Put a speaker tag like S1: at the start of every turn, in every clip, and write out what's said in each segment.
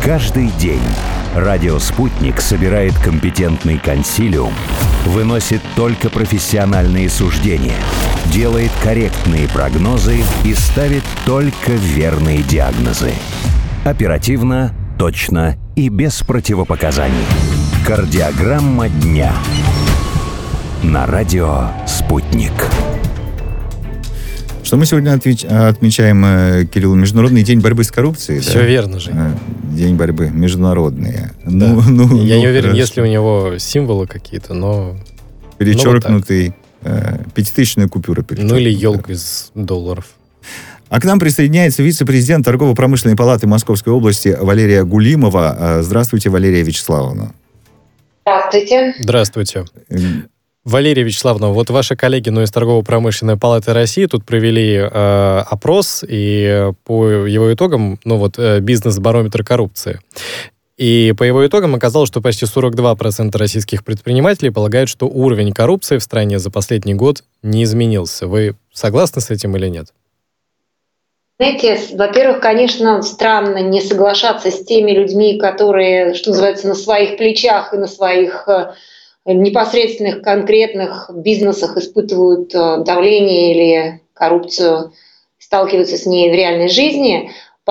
S1: Каждый день радио «Спутник» собирает компетентный консилиум, выносит только профессиональные суждения, делает корректные прогнозы и ставит только верные диагнозы. Оперативно, точно и без противопоказаний. Кардиограмма дня. На радио «Спутник».
S2: Что мы сегодня отмечаем, Кирилл, Международный день борьбы с коррупцией?
S3: Все
S2: да?
S3: верно же.
S2: День борьбы международный.
S3: Да. Я не уверен, есть ли у него символы какие-то, но...
S2: Перечеркнутый, пятитысячная купюра.
S3: Ну или елка из долларов.
S2: А к нам присоединяется вице-президент Торгово-промышленной палаты Московской области Валерия Гулимова. Здравствуйте, Валерия Вячеславовна.
S4: Здравствуйте.
S3: Здравствуйте. Валерия Вячеславовна, вот ваши коллеги из Торгово-промышленной палаты России тут провели опрос, и по его итогам, бизнес-барометр коррупции. И по его итогам оказалось, что почти 42% российских предпринимателей полагают, что уровень коррупции в стране за последний год не изменился. Вы согласны с этим или нет?
S4: Знаете, во-первых, конечно, странно не соглашаться с теми людьми, которые, что называется, на своих плечах и на своих непосредственных конкретных бизнесах испытывают давление или коррупцию, сталкиваются с ней в реальной жизни.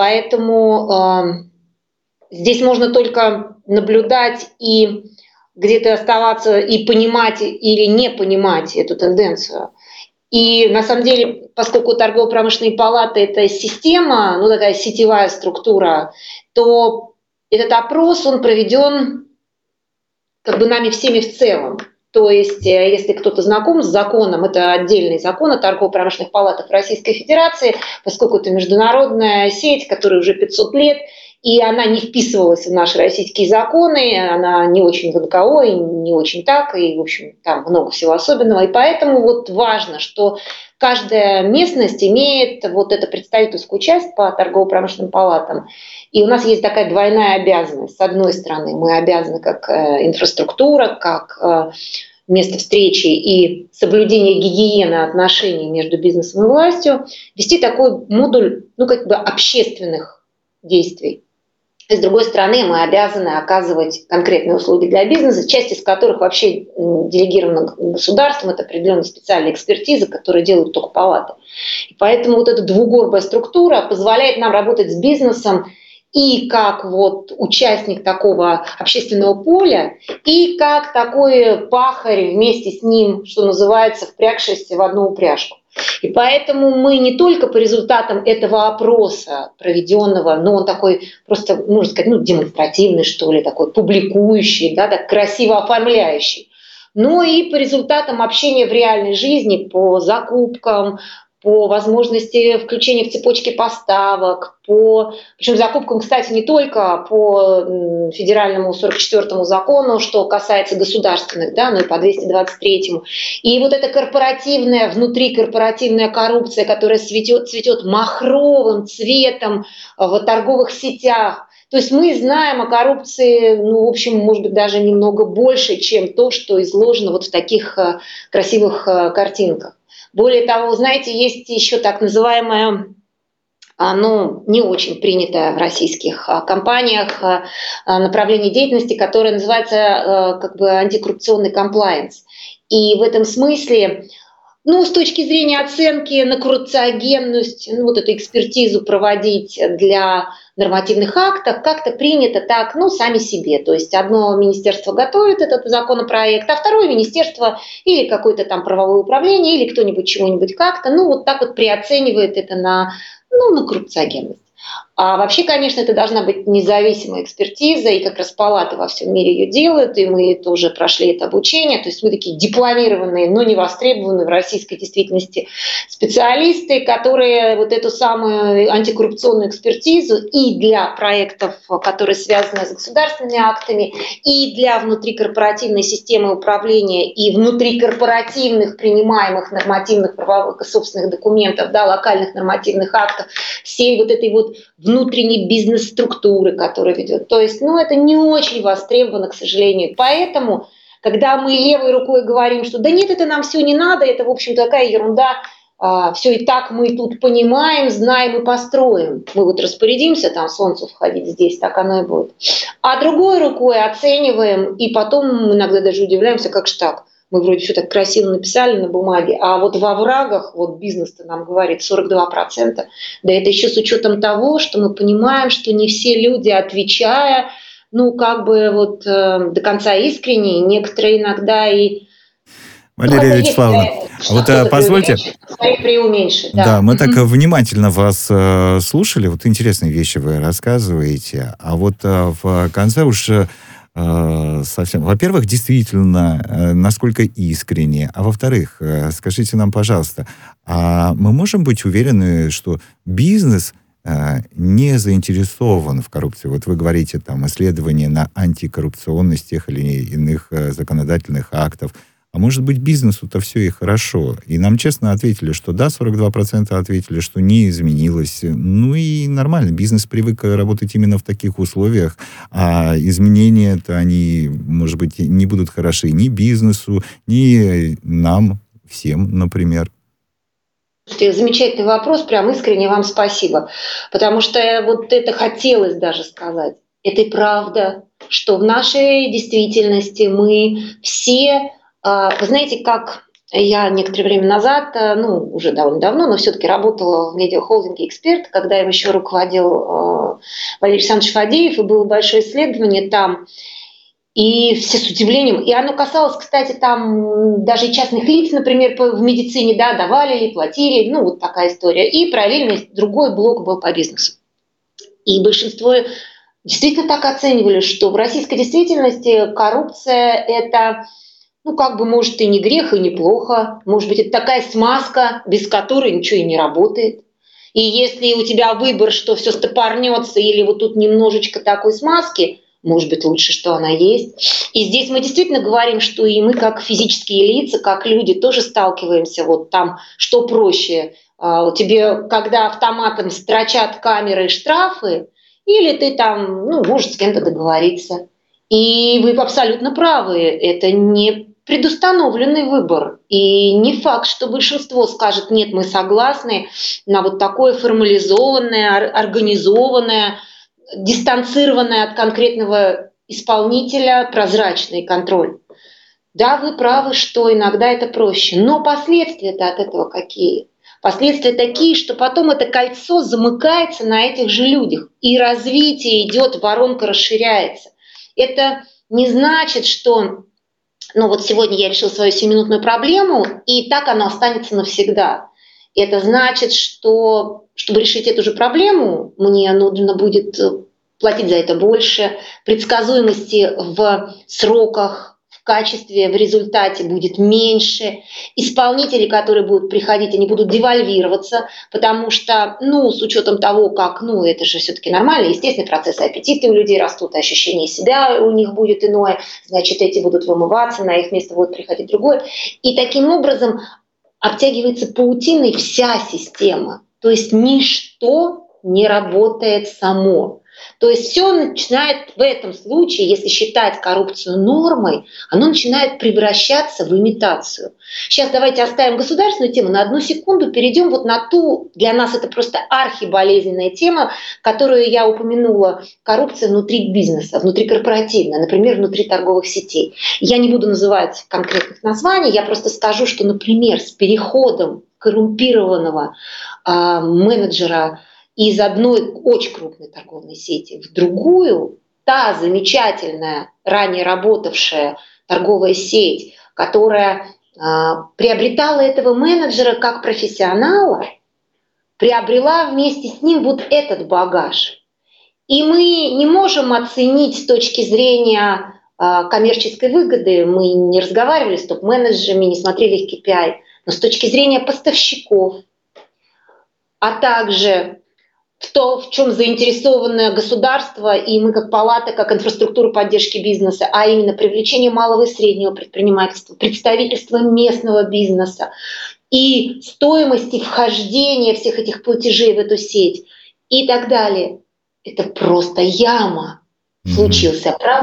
S4: Поэтому здесь можно только наблюдать и где-то оставаться и понимать или не понимать эту тенденцию. И на самом деле, поскольку торгово-промышленные палаты – это система, такая сетевая структура, то этот опрос, он проведен нами всеми в целом. То есть, если кто-то знаком с законом, это отдельный закон о торгово-промышленных палатах Российской Федерации, поскольку это международная сеть, которая уже 500 лет, и она не вписывалась в наши российские законы, она не очень в НКО, и не очень так, и, в общем, там много всего особенного. И поэтому важно, что каждая местность имеет эту представительскую часть по торгово-промышленным палатам. И у нас есть такая двойная обязанность. С одной стороны, мы обязаны как инфраструктура, как место встречи и соблюдение гигиены отношений между бизнесом и властью, вести такой модуль общественных действий. И с другой стороны, мы обязаны оказывать конкретные услуги для бизнеса, часть из которых вообще делегирована государством, это определенная специальная экспертиза, которую делают только палаты. И поэтому эта двугорбая структура позволяет нам работать с бизнесом и как участник такого общественного поля, и как такой пахарь вместе с ним, что называется, впрягшийся в одну упряжку. И поэтому мы не только по результатам этого опроса проведенного, но он такой просто, можно сказать, демонстративный, что ли, такой публикующий, так красиво оформляющий, но и по результатам общения в реальной жизни, по закупкам, по возможности включения в цепочки поставок, причем закупкам, кстати, не только по федеральному 44-му закону, что касается государственных, но и по 223-му. И эта корпоративная, внутрикорпоративная коррупция, которая цветет махровым цветом в торговых сетях. То есть мы знаем о коррупции, может быть, даже немного больше, чем то, что изложено в таких красивых картинках. Более того, знаете, есть еще так называемое, не очень принятое в российских компаниях направление деятельности, которое называется антикоррупционный комплаенс. И в этом смысле, с точки зрения оценки на коррупциогенность, эту экспертизу проводить для нормативных актов как-то принято так, сами себе. То есть одно министерство готовит этот законопроект, а второе министерство или какое-то там правовое управление, или кто-нибудь чего-нибудь как-то, так приоценивает это на коррупциогенность. А вообще, конечно, это должна быть независимая экспертиза, и как раз палаты во всем мире ее делают, и мы тоже прошли это обучение. То есть мы такие дипломированные, но не востребованные в российской действительности специалисты, которые эту самую антикоррупционную экспертизу и для проектов, которые связаны с государственными актами, и для внутрикорпоративной системы управления, и внутрикорпоративных принимаемых нормативных правовых и собственных документов, локальных нормативных актов, всей этой внутренней бизнес-структуры, которая ведет. То есть, это не очень востребовано, к сожалению. Поэтому, когда мы левой рукой говорим, что да нет, это нам все не надо, это, в общем, такая ерунда, все и так мы тут понимаем, знаем и построим. Мы вот распорядимся там солнцу входить здесь, так оно и будет. А другой рукой оцениваем, и потом иногда даже удивляемся, как же так. Мы вроде все так красиво написали на бумаге, а вот во врагах, вот бизнес-то нам говорит 42%, да это еще с учетом того, что мы понимаем, что не все люди, отвечая, до конца искренне, некоторые иногда и...
S2: Валерия Вячеславовна, вот позвольте...
S4: Преуменьшить,
S2: да, мы так внимательно вас слушали, вот интересные вещи вы рассказываете, а вот в конце уж... совсем. Во-первых, действительно, насколько искренне. А во-вторых, скажите нам, пожалуйста, а мы можем быть уверены, что бизнес не заинтересован в коррупции? Вот вы говорите, там, исследования на антикоррупционность тех или иных законодательных актов. А может быть, бизнесу-то все и хорошо. И нам честно ответили, что да, 42% ответили, что не изменилось. Ну и нормально, бизнес привык работать именно в таких условиях, а изменения-то они, может быть, не будут хороши ни бизнесу, ни нам, всем, например.
S4: Замечательный вопрос, прям искренне вам спасибо. Потому что вот это хотелось даже сказать. Это и правда, что в нашей действительности мы все... Вы знаете, как я некоторое время назад, уже довольно давно, но все-таки работала в медиахолдинге «Эксперт», когда им еще руководил Валерий Александрович Фадеев, и было большое исследование там, и все с удивлением. И оно касалось, кстати, там даже и частных лиц, например, в медицине, да, давали ли, платили, вот такая история. И параллельно другой блок был по бизнесу. И большинство действительно так оценивали, что в российской действительности коррупция – это... может, и не грех, и не плохо. Может быть, это такая смазка, без которой ничего и не работает. И если у тебя выбор, что все стопорнется, или вот тут немножечко такой смазки, может быть, лучше, что она есть. И здесь мы действительно говорим, что и мы, как физические лица, как люди, тоже сталкиваемся. Вот там, что проще. Тебе, когда автоматом строчат камеры и штрафы, или ты там, можешь с кем-то договориться. И вы абсолютно правы. Это не предустановленный выбор. И не факт, что большинство скажет, нет, мы согласны на вот такое формализованное, организованное, дистанцированное от конкретного исполнителя прозрачный контроль. Да, вы правы, что иногда это проще. Но последствия-то от этого какие? Последствия такие, что потом это кольцо замыкается на этих же людях. И развитие идет, воронка расширяется. Это не значит, что сегодня я решила свою 7-минутную проблему, и так оно останется навсегда. Это значит, что, чтобы решить эту же проблему, мне нужно будет платить за это больше, предсказуемости в сроках, в качестве, в результате будет меньше. Исполнители, которые будут приходить, они будут девальвироваться, потому что, с учетом того, как, это же все-таки нормально, естественные процессы, аппетиты у людей растут, ощущение себя у них будет иное, значит, эти будут вымываться, на их место будет приходить другое. И таким образом обтягивается паутиной вся система. То есть ничто не работает само. То есть все начинает в этом случае, если считать коррупцию нормой, оно начинает превращаться в имитацию. Сейчас давайте оставим государственную тему, на одну секунду перейдем вот на ту, для нас это просто архиболезненная тема, которую я упомянула, коррупция внутри бизнеса, внутрикорпоративная, например, внутри торговых сетей. Я не буду называть конкретных названий, я просто скажу, что, например, с переходом коррумпированного менеджера из одной очень крупной торговой сети в другую, та замечательная, ранее работавшая торговая сеть, которая приобретала этого менеджера как профессионала, приобрела вместе с ним вот этот багаж. И мы не можем оценить с точки зрения коммерческой выгоды, мы не разговаривали с топ-менеджерами, не смотрели их KPI, но с точки зрения поставщиков, а также то, в чем заинтересовано государство, и мы как палата, как инфраструктура поддержки бизнеса, а именно привлечение малого и среднего предпринимательства, представительство местного бизнеса и стоимости вхождения всех этих платежей в эту сеть и так далее. Это просто яма. Случился провал.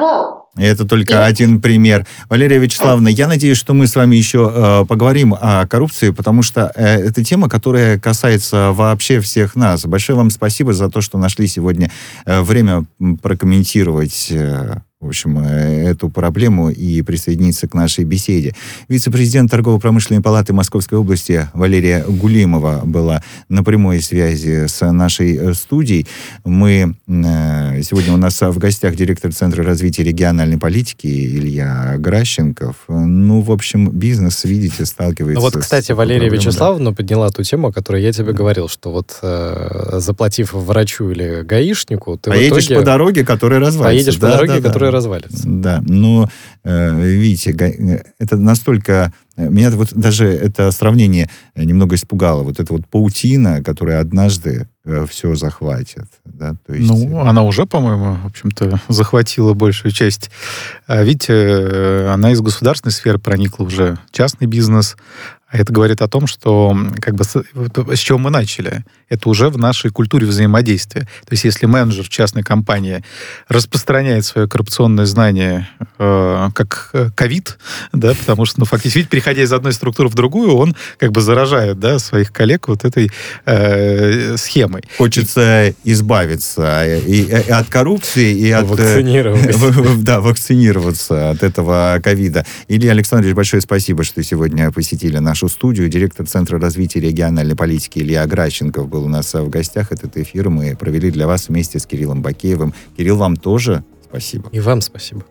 S2: Это только один пример. Валерия Вячеславовна, я надеюсь, что мы с вами еще поговорим о коррупции, потому что это тема, которая касается вообще всех нас. Большое вам спасибо за то, что нашли сегодня время прокомментировать, в общем, эту проблему и присоединиться к нашей беседе. Вице-президент Торгово-промышленной палаты Московской области Валерия Гулимова была на прямой связи с нашей студией. Сегодня у нас в гостях директор Центра развития региональной политики Илья Гращенков. В общем, бизнес, видите, сталкивается
S3: кстати, Валерия Вячеславовна подняла ту тему, о которой я тебе говорил, что заплатив врачу или гаишнику, ты
S2: поедешь по дороге, которая развалится.
S3: Поедешь по дороге, которая развалится.
S2: Да, но, видите, это настолько... Меня даже это сравнение немного испугало. Вот эта паутина, которая однажды все захватит. Да? То есть...
S5: она уже, по-моему, в общем-то, захватила большую часть. Видите, она из государственной сферы проникла уже в частный бизнес. А это говорит о том, что с чего мы начали. Это уже в нашей культуре взаимодействия. То есть если менеджер в частной компании распространяет свое коррупционное знание как ковид, да, потому что, фактически, переходя из одной структуры в другую, он заражает, да, своих коллег этой схемой.
S2: Хочется избавиться и от коррупции, и от... вакцинироваться от этого ковида. Илья Александрович, большое спасибо, что сегодня посетили нашу студию. Директор Центра развития региональной политики Илья Гращенков был у нас в гостях. Этот эфир мы провели для вас вместе с Кириллом Бакеевым. Кирилл, вам тоже спасибо.
S3: И вам спасибо.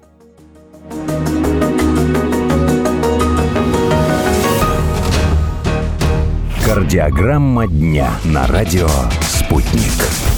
S1: Кардиограмма дня на радио «Спутник».